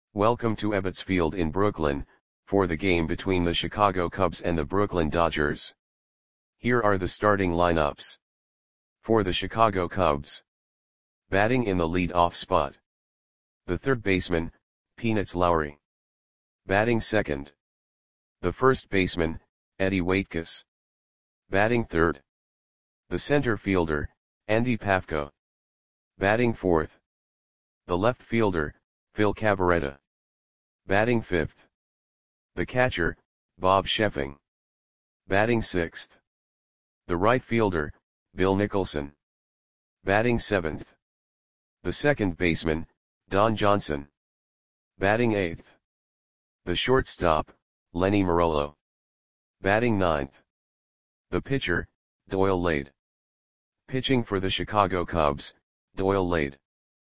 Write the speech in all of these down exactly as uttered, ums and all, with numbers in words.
Welcome to Ebbets Field in Brooklyn, for the game between the Chicago Cubs and the Brooklyn Dodgers. Here are the starting lineups. For the Chicago Cubs. Batting in the lead-off spot. The third baseman, Peanuts Lowry. Batting second. The first baseman, Eddie Waitkus. Batting third. The center fielder, Andy Pafko. Batting fourth. The left fielder, Phil Cavarretta. Batting fifth. The catcher, Bob Sheffing. Batting sixth. The right fielder, Bill Nicholson. Batting seventh. The second baseman, Don Johnson. Batting eighth. The shortstop, Lenny Marolo. Batting ninth. The pitcher, Doyle Lade. Pitching for the Chicago Cubs, Doyle Lade.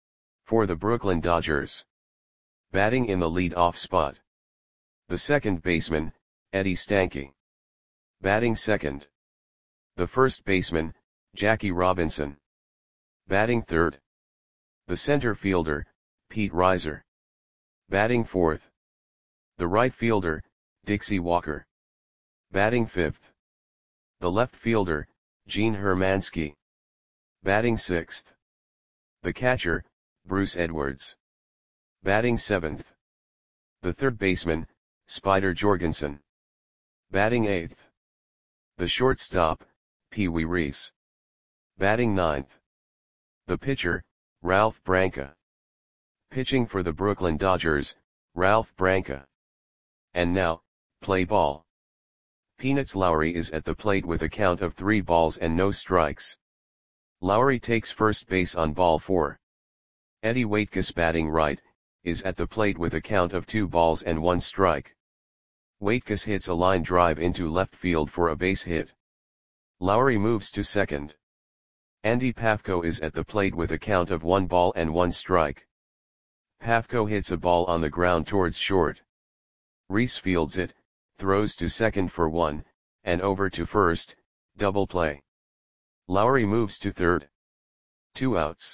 For the Brooklyn Dodgers. Batting in the lead-off spot. The second baseman, Eddie Stanky. Batting second. The first baseman, Jackie Robinson. Batting third. The center fielder, Pete Reiser. Batting fourth. The right fielder, Dixie Walker. Batting fifth. The left fielder, Gene Hermansky. Batting sixth. The catcher, Bruce Edwards. Batting seventh. The third baseman, Spider Jorgensen. Batting eighth. The shortstop, Pee Wee Reese. Batting ninth. The pitcher, Ralph Branca. Pitching for the Brooklyn Dodgers, Ralph Branca. And now, play ball. Peanuts Lowry is at the plate with a count of three balls and no strikes. Lowry takes first base on ball four. Eddie Waitkus, batting right, is at the plate with a count of two balls and one strike. Waitkus hits a line drive into left field for a base hit. Lowry moves to second. Andy Pafko is at the plate with a count of one ball and one strike. Pafko hits a ball on the ground towards short. Reese fields it, throws to second for one, and over to first, double play. Lowry moves to third. Two outs.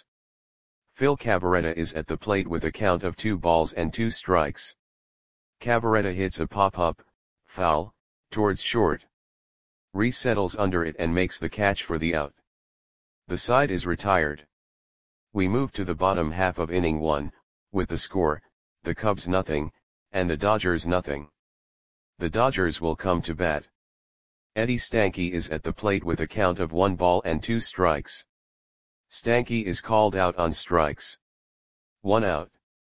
Phil Cavarretta is at the plate with a count of two balls and two strikes. Cavarretta hits a pop-up, foul, towards short. Reese settles under it and makes the catch for the out. The side is retired. We move to the bottom half of inning one, with the score, the Cubs nothing, and the Dodgers nothing. The Dodgers will come to bat. Eddie Stanky is at the plate with a count of one ball and two strikes. Stanky is called out on strikes. One out.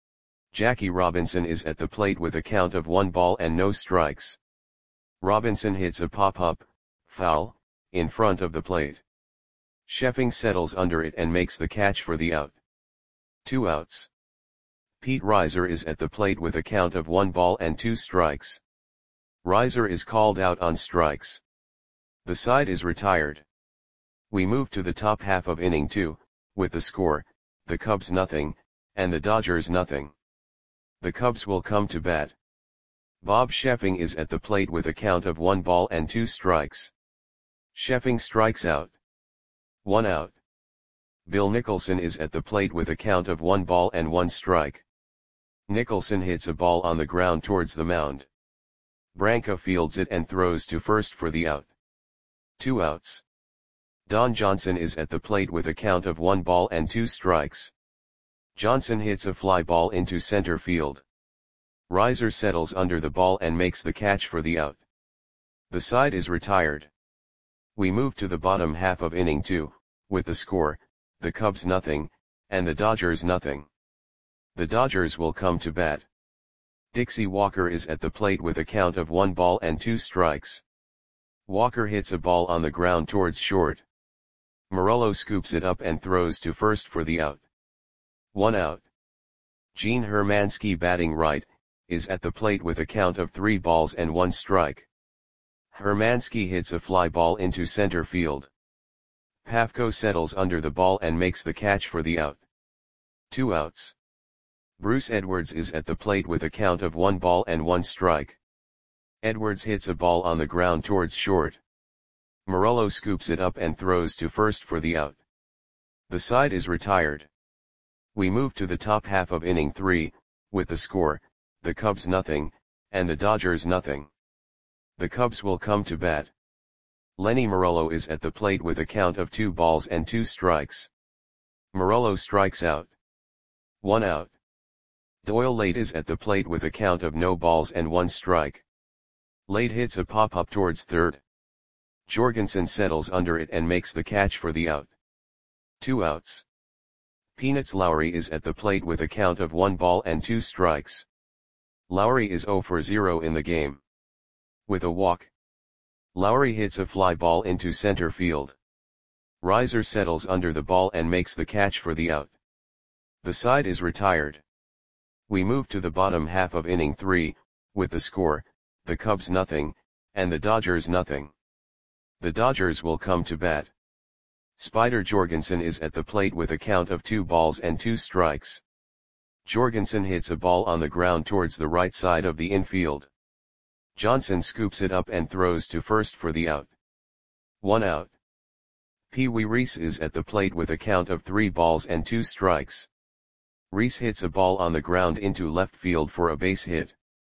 Jackie Robinson is at the plate with a count of one ball and no strikes. Robinson hits a pop-up, foul, in front of the plate. Sheffing settles under it and makes the catch for the out. Two outs. Pete Reiser is at the plate with a count of one ball and two strikes. Reiser is called out on strikes. The side is retired. We move to the top half of inning two, with the score, the Cubs nothing, and the Dodgers nothing. The Cubs will come to bat. Bob Sheffing is at the plate with a count of one ball and two strikes. Sheffing strikes out. One out. Bill Nicholson is at the plate with a count of one ball and one strike. Nicholson hits a ball on the ground towards the mound. Branca fields it and throws to first for the out. Two outs. Don Johnson is at the plate with a count of one ball and two strikes. Johnson hits a fly ball into center field. Reiser settles under the ball and makes the catch for the out. The side is retired. We move to the bottom half of inning two, with the score, the Cubs nothing, and the Dodgers nothing. The Dodgers will come to bat. Dixie Walker is at the plate with a count of one ball and two strikes. Walker hits a ball on the ground towards short. Marolo scoops it up and throws to first for the out. One out. Gene Hermansky, batting right, is at the plate with a count of three balls and one strike. Hermansky hits a fly ball into center field. Pafko settles under the ball and makes the catch for the out. Two outs. Bruce Edwards is at the plate with a count of one ball and one strike. Edwards hits a ball on the ground towards short. Marolo scoops it up and throws to first for the out. The side is retired. We move to the top half of inning three, with the score, the Cubs nothing, and the Dodgers nothing. The Cubs will come to bat. Lenny Morello is at the plate with a count of two balls and two strikes. Morello strikes out. One out. Doyle Late is at the plate with a count of no balls and one strike. Late hits a pop-up towards third. Jorgensen settles under it and makes the catch for the out. Two outs. Peanuts Lowry is at the plate with a count of one ball and two strikes. Lowry is zero for zero in the game. With a walk. Lowry hits a fly ball into center field. Riser settles under the ball and makes the catch for the out. The side is retired. We move to the bottom half of inning three, with the score, the Cubs nothing, and the Dodgers nothing. The Dodgers will come to bat. Spider Jorgensen is at the plate with a count of two balls and two strikes. Jorgensen hits a ball on the ground towards the right side of the infield. Johnson scoops it up and throws to first for the out. One out. Pee Wee Reese is at the plate with a count of three balls and two strikes. Reese hits a ball on the ground into left field for a base hit.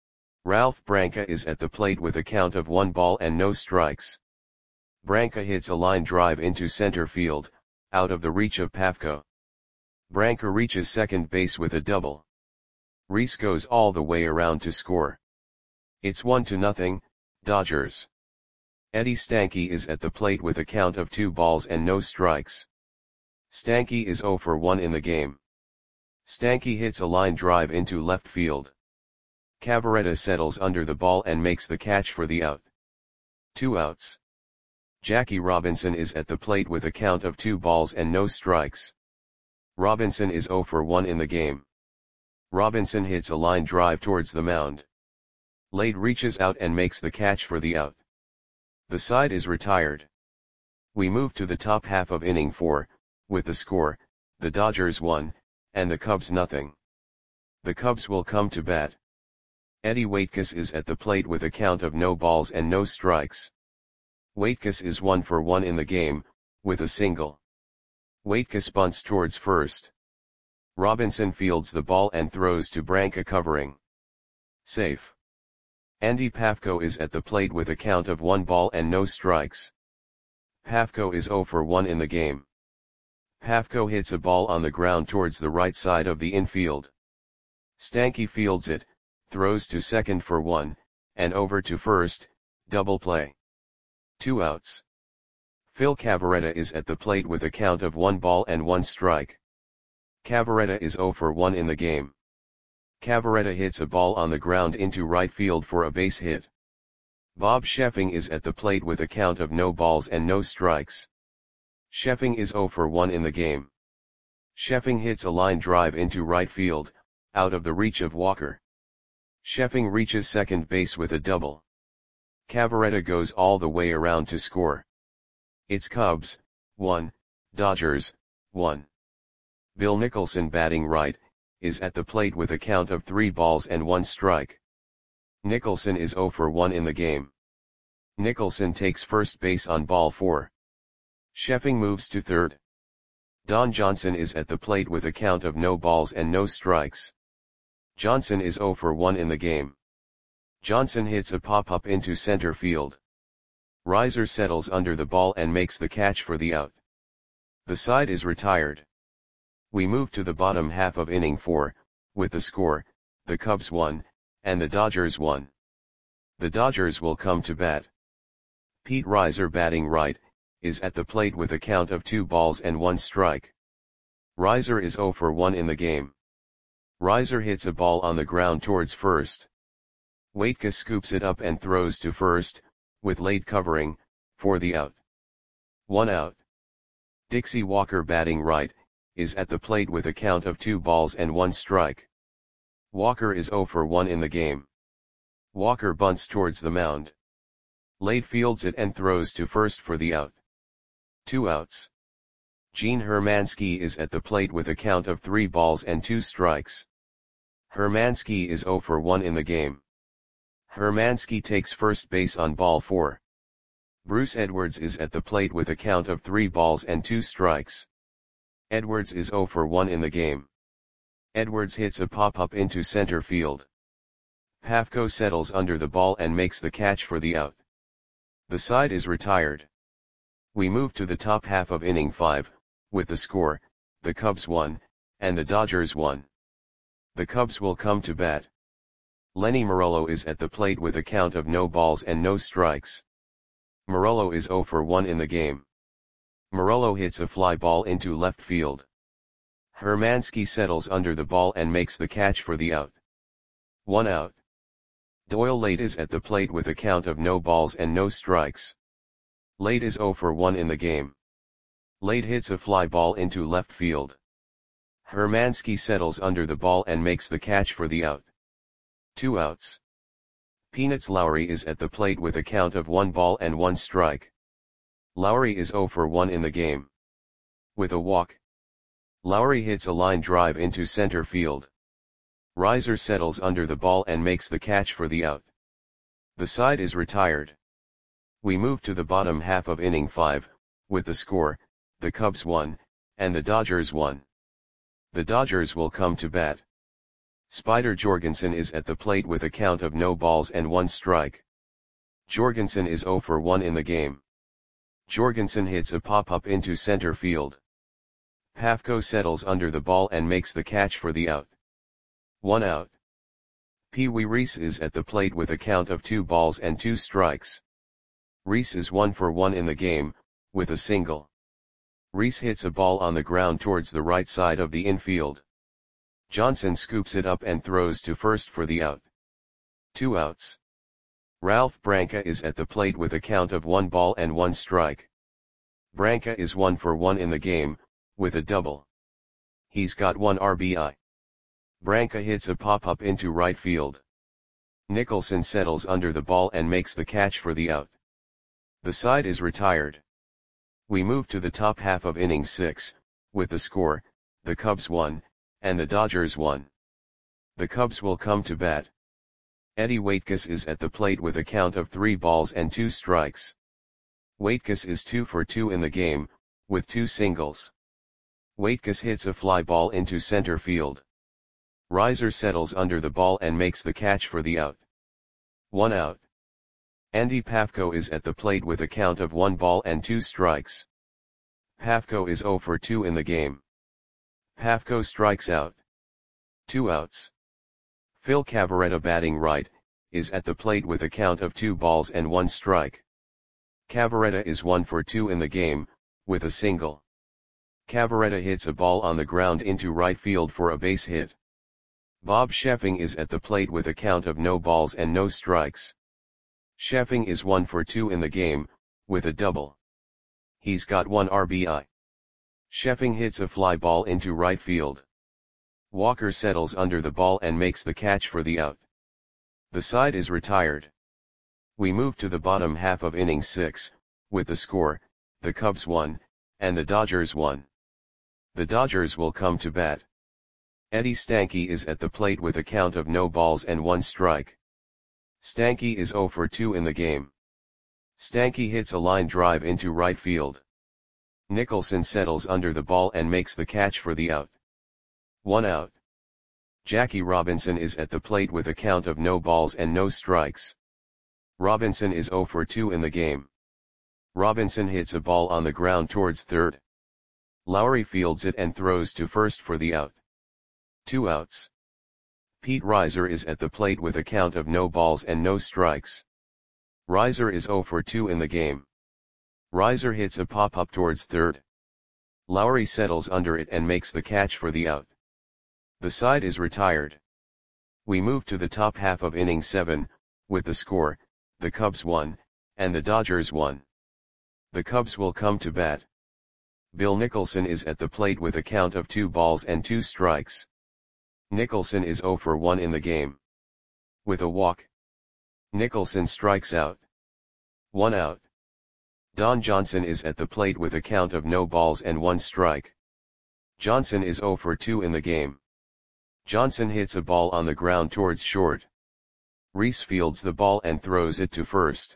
Ralph Branca is at the plate with a count of one ball and no strikes. Branca hits a line drive into center field, out of the reach of Pafko. Branca reaches second base with a double. Reese goes all the way around to score. It's one to nothing, Dodgers. Eddie Stanky is at the plate with a count of two balls and no strikes. Stanky is zero for one in the game. Stanky hits a line drive into left field. Cavaretta settles under the ball and makes the catch for the out. Two outs. Jackie Robinson is at the plate with a count of two balls and no strikes. Robinson is zero for one in the game. Robinson hits a line drive towards the mound. Late reaches out and makes the catch for the out. The side is retired. We move to the top half of inning four, with the score, the Dodgers one, and the Cubs nothing. The Cubs will come to bat. Eddie Waitkus is at the plate with a count of no balls and no strikes. Waitkus is one for one in the game, with a single. Waitkus bunts towards first. Robinson fields the ball and throws to Branca covering. Safe. Andy Pafko is at the plate with a count of one ball and no strikes. Pafko is zero for one in the game. Pafko hits a ball on the ground towards the right side of the infield. Stanky fields it, throws to second for one, and over to first, double play. Two outs. Phil Cavaretta is at the plate with a count of one ball and one strike. Cavaretta is zero for one in the game. Cavaretta hits a ball on the ground into right field for a base hit. Bob Sheffing is at the plate with a count of no balls and no strikes. Sheffing is zero for one in the game. Sheffing hits a line drive into right field, out of the reach of Walker. Sheffing reaches second base with a double. Cavaretta goes all the way around to score. It's Cubs, one, Dodgers, one. Bill Nicholson batting right, is at the plate with a count of three balls and one strike. Nicholson is zero for one in the game. Nicholson takes first base on ball four. Sheffing moves to third. Don Johnson is at the plate with a count of no balls and no strikes. Johnson is zero for one in the game. Johnson hits a pop-up into center field. Riser settles under the ball and makes the catch for the out. The side is retired. We move to the bottom half of inning four, with the score, the Cubs one, and the Dodgers one. The Dodgers will come to bat. Pete Riser batting right, is at the plate with a count of two balls and one strike. Riser is zero for one in the game. Riser hits a ball on the ground towards first. Waitkus scoops it up and throws to first, with Late covering, for the out. One out. Dixie Walker batting right, is at the plate with a count of two balls and one strike. Walker is zero for one in the game. Walker bunts towards the mound. Late fields it and throws to first for the out. Two outs. Gene Hermansky is at the plate with a count of three balls and two strikes. Hermansky is zero for one in the game. Hermansky takes first base on ball four. Bruce Edwards is at the plate with a count of three balls and two strikes. Edwards is zero for one in the game. Edwards hits a pop-up into center field. Pafko settles under the ball and makes the catch for the out. The side is retired. We move to the top half of inning five, with the score, the Cubs won, and the Dodgers won. The Cubs will come to bat. Lenny Morello is at the plate with a count of no balls and no strikes. Morello is oh for one in the game. Morello hits a fly ball into left field. Hermansky settles under the ball and makes the catch for the out. One out. Doyle Late is at the plate with a count of no balls and no strikes. Late is oh for one in the game. Late hits a fly ball into left field. Hermansky settles under the ball and makes the catch for the out. Two outs. Peanuts Lowry is at the plate with a count of one ball and one strike. Lowry is oh for one in the game. With a walk. Lowry hits a line drive into center field. Reiser settles under the ball and makes the catch for the out. The side is retired. We move to the bottom half of inning five, with the score, the Cubs won, and the Dodgers won. The Dodgers will come to bat. Spider Jorgensen is at the plate with a count of no balls and one strike. Jorgensen is oh for one in the game. Jorgensen hits a pop-up into center field. Pafko settles under the ball and makes the catch for the out. One out. Pee Wee Reese is at the plate with a count of two balls and two strikes. Reese is one for one in the game, with a single. Reese hits a ball on the ground towards the right side of the infield. Johnson scoops it up and throws to first for the out. Two outs. Ralph Branca is at the plate with a count of one ball and one strike. Branca is one for one in the game, with a double. He's got one R B I. Branca hits a pop-up into right field. Nicholson settles under the ball and makes the catch for the out. The side is retired. We move to the top half of inning six, with the score, the Cubs won, and the Dodgers won. The Cubs will come to bat. Eddie Waitkus is at the plate with a count of three balls and two strikes. Waitkus is two for two in the game, with two singles. Waitkus hits a fly ball into center field. Reiser settles under the ball and makes the catch for the out. One out. Andy Pafko is at the plate with a count of one ball and two strikes. Pafko is oh for two in the game. Pafko strikes out. Two outs. Phil Cavarretta, batting right, is at the plate with a count of two balls and one strike. Cavarretta is one for two in the game, with a single. Cavarretta hits a ball on the ground into right field for a base hit. Bob Sheffing is at the plate with a count of no balls and no strikes. Sheffing is one for two in the game, with a double. He's got one R B I. Sheffing hits a fly ball into right field. Walker settles under the ball and makes the catch for the out. The side is retired. We move to the bottom half of inning six, with the score, the Cubs won, and the Dodgers won. The Dodgers will come to bat. Eddie Stanky is at the plate with a count of no balls and one strike. Stanky is oh for two in the game. Stanky hits a line drive into right field. Nicholson settles under the ball and makes the catch for the out. One out. Jackie Robinson is at the plate with a count of no balls and no strikes. Robinson is oh for two in the game. Robinson hits a ball on the ground towards third. Lowry fields it and throws to first for the out. Two outs. Pete Reiser is at the plate with a count of no balls and no strikes. Reiser is oh for two in the game. Reiser hits a pop-up towards third. Lowry settles under it and makes the catch for the out. The side is retired. We move to the top half of inning seven, with the score, the Cubs won, and the Dodgers won. The Cubs will come to bat. Bill Nicholson is at the plate with a count of two balls and two strikes. Nicholson is oh for one in the game. With a walk. Nicholson strikes out. One out. Don Johnson is at the plate with a count of no balls and one strike. Johnson is oh for two in the game. Johnson hits a ball on the ground towards short. Reese fields the ball and throws it to first.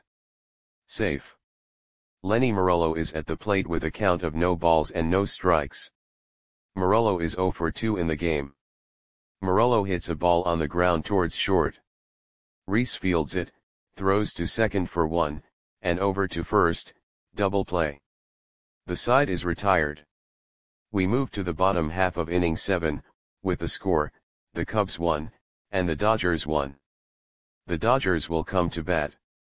Safe. Lenny Morello is at the plate with a count of no balls and no strikes. Morello is oh for two in the game. Morello hits a ball on the ground towards short. Rhys fields it, throws to second for one, and over to first, double play. The side is retired. We move to the bottom half of inning seven, with the score, the Cubs one, and the Dodgers one. The Dodgers will come to bat.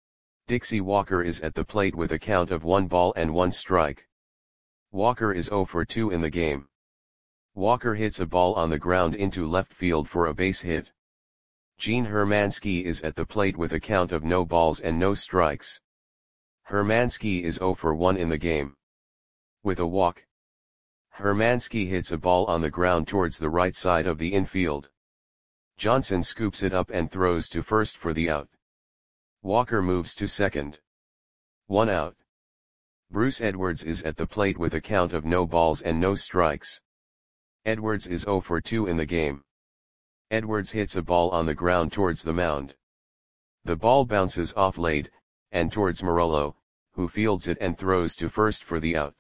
Dixie Walker is at the plate with a count of one ball and one strike. Walker is oh for two in the game. Walker hits a ball on the ground into left field for a base hit. Gene Hermansky is at the plate with a count of no balls and no strikes. Hermansky is oh for one in the game. With a walk, Hermansky hits a ball on the ground towards the right side of the infield. Johnson scoops it up and throws to first for the out. Walker moves to second. One out. Bruce Edwards is at the plate with a count of no balls and no strikes. Edwards is oh for two in the game. Edwards hits a ball on the ground towards the mound. The ball bounces off Lade, and towards Morello, who fields it and throws to first for the out.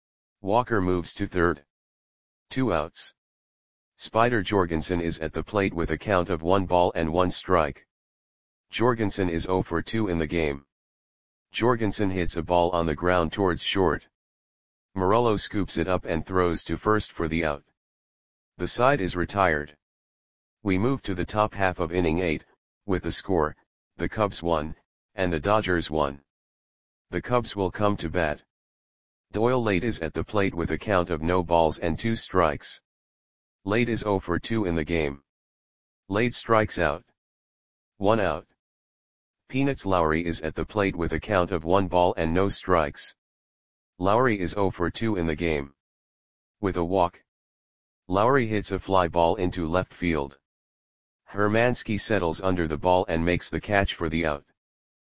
Walker moves to third. Two outs. Spider Jorgensen is at the plate with a count of one ball and one strike. Jorgensen is oh for two in the game. Jorgensen hits a ball on the ground towards short. Morello scoops it up and throws to first for the out. The side is retired. We move to the top half of inning eight, with the score, the Cubs one, and the Dodgers one. The Cubs will come to bat. Doyle Lade is at the plate with a count of no balls and two strikes. Lade is oh for two in the game. Lade strikes out. One out. Peanuts Lowry is at the plate with a count of one ball and no strikes. Lowry is oh for two in the game. With a walk, Lowry hits a fly ball into left field. Hermansky settles under the ball and makes the catch for the out.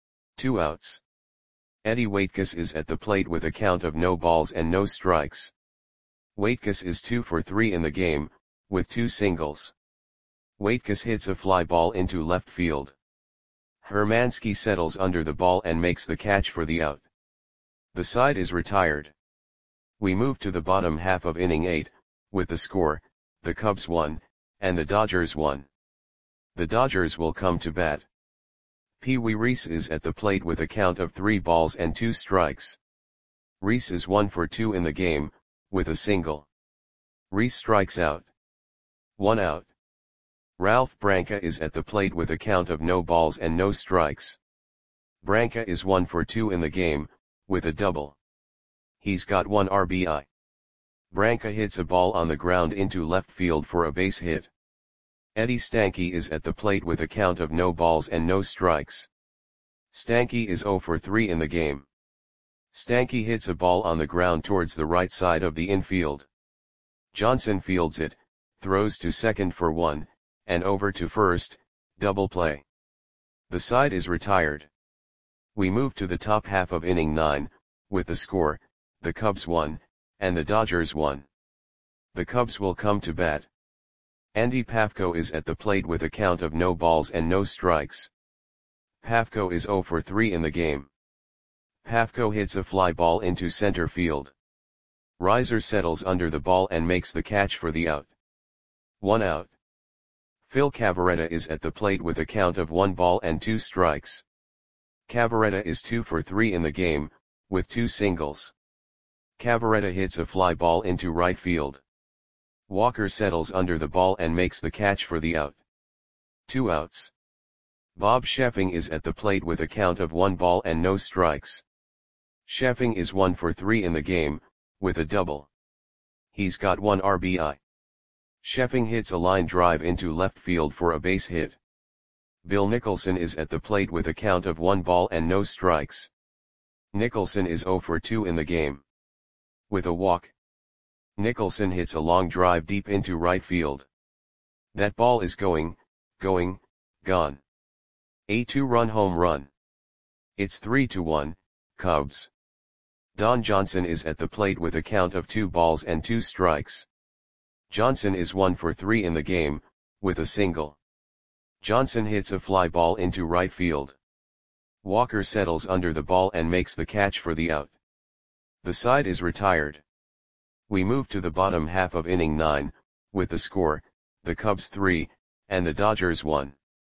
Two outs. Eddie Waitkus is at the plate with a count of no balls and no strikes. Waitkus is two for three in the game, with two singles. Waitkus hits a fly ball into left field. Hermansky settles under the ball and makes the catch for the out. The side is retired. We move to the bottom half of inning eight, with the score, the Cubs one, and the Dodgers one. The Dodgers will come to bat. Pee Wee Reese is at the plate with a count of three balls and two strikes. Reese is one for two in the game, with a single. Reese strikes out. One out. Ralph Branca is at the plate with a count of no balls and no strikes. Branca is one for two in the game, with a double. He's got one R B I. Branca hits a ball on the ground into left field for a base hit. Eddie Stanky is at the plate with a count of no balls and no strikes. Stanky is oh for three in the game. Stanky hits a ball on the ground towards the right side of the infield. Johnson fields it, throws to second for one, and over to first, double play. The side is retired. We move to the top half of inning nine, with the score, the Cubs one, and the Dodgers one. The Cubs will come to bat. Andy Pafko is at the plate with a count of no balls and no strikes. Pafko is oh for three in the game. Pafko hits a fly ball into center field. Reiser settles under the ball and makes the catch for the out. One out. Phil Cavarretta is at the plate with a count of one ball and two strikes. Cavarretta is two for three in the game, with two singles. Cavarretta hits a fly ball into right field. Walker settles under the ball and makes the catch for the out. Two outs. Bob Sheffing is at the plate with a count of one ball and no strikes. Sheffing is one for three in the game, with a double. He's got one R B I. Sheffing hits a line drive into left field for a base hit. Bill Nicholson is at the plate with a count of one ball and no strikes. Nicholson is oh for two in the game. With a walk, Nicholson hits a long drive deep into right field. That ball is going, going, gone. A two-run home run. It's three to one, Cubs. Don Johnson is at the plate with a count of two balls and two strikes. Johnson is one for three in the game, with a single. Johnson hits a fly ball into right field. Walker settles under the ball and makes the catch for the out. The side is retired. We move to the bottom half of inning nine, with the score, the Cubs three, and the Dodgers one.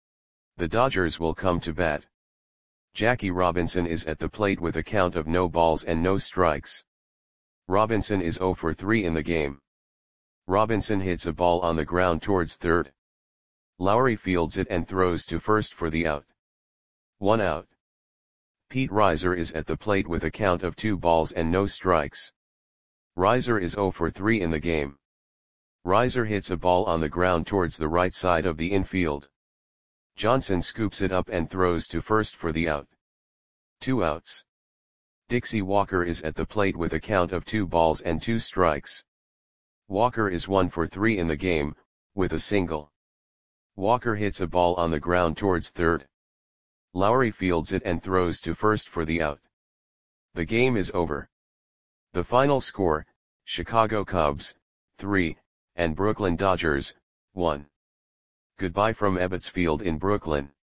The Dodgers will come to bat. Jackie Robinson is at the plate with a count of no balls and no strikes. Robinson is zero for three in the game. Robinson hits a ball on the ground towards third. Lowry fields it and throws to first for the out. One out. Pete Reiser is at the plate with a count of two balls and no strikes. Reiser is zero for three in the game. Reiser hits a ball on the ground towards the right side of the infield. Johnson scoops it up and throws to first for the out. Two outs. Dixie Walker is at the plate with a count of two balls and two strikes. Walker is one for three in the game, with a single. Walker hits a ball on the ground towards third. Lowry fields it and throws to first for the out. The game is over. The final score, Chicago Cubs, three, and Brooklyn Dodgers, one. Goodbye from Ebbets Field in Brooklyn.